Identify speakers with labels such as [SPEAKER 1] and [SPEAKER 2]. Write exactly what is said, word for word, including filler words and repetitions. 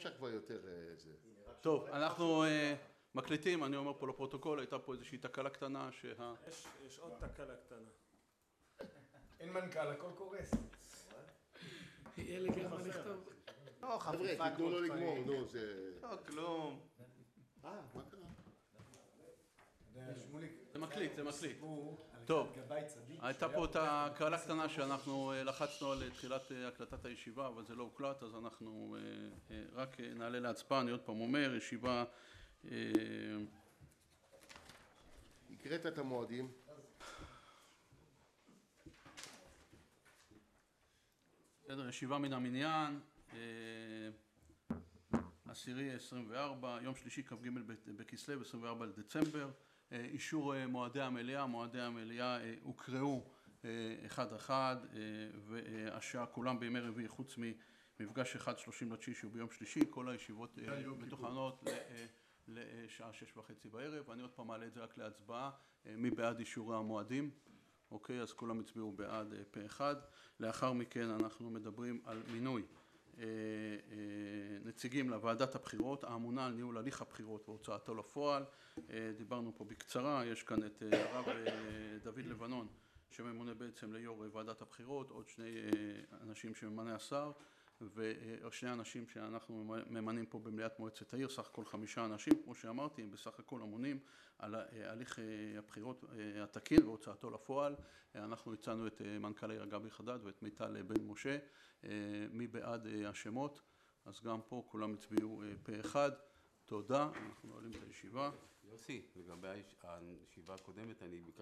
[SPEAKER 1] אפשר כבר יותר זה.
[SPEAKER 2] טוב, אנחנו מקליטים, אני אומר פה לפרוטוקול, הייתה פה איזושהי תקלה קטנה שה...
[SPEAKER 3] יש עוד תקלה קטנה.
[SPEAKER 4] אין מנכ"ל, הכל קורס.
[SPEAKER 5] יהיה לי גם מה לכתוב.
[SPEAKER 1] לא, חבר'ה, תתנו לו לגמור, נו, זה...
[SPEAKER 2] לא, כלום.
[SPEAKER 1] אה, מה קרה?
[SPEAKER 2] זה מקליט, זה מקליט. טוב, הייתה פה את הקהלה קטנה שאנחנו לחצנו על תחילת הקלטת הישיבה, אבל זה לא הוקלט, אז אנחנו רק נעלה להצבעה. אני עוד פעם אומר, ישיבה...
[SPEAKER 1] הקראת את המועדים.
[SPEAKER 2] בסדר, ישיבה מן המניין, עשירי עשרים וארבע, יום שלישי כ"ג בכסלו, עשרים וארבעה לדצמבר. אישור מועדי המליאה, מועדי המליאה הוקראו אחד אחד, והשעה כולם בימי רביעי חוץ ממפגש אחד שלושים לתשיעי שהוא ביום שלישי, כל הישיבות מתוכננות לשעה שש וחצי בערב. אני עוד פעם מעלה את זה רק להצבעה, מי בעד אישור המועדים? אוקיי, אז כולם הצביעו בעד פה אחד. לאחר מכן אנחנו מדברים על מינוי נציגים לוועדת הבחירות, האמונה על ניהול הליך הבחירות והוצאתו לפועל. דיברנו פה בקצרה, יש כאן את הרב דוד לבנון שממונה בעצם ליו"ר ועדת הבחירות, עוד שני אנשים שממנה השר, ושני אנשים שאנחנו ממנים פה במליאת מועצת העיר, סך הכל חמישה אנשים, כמו שאמרתי, הם בסך הכל אמונים על הליך הבחירות התקין והוצאתו לפועל. אנחנו הצענו את מנכ"ל העיר גבי חדד ואת מיטל בן משה. מי בעד השמות? אז גם פה כולם הצביעו פה אחד. תודה, אנחנו נועלים את הישיבה.
[SPEAKER 6] יוסי, לגבי הישיבה הקודמת, אני ביקשתי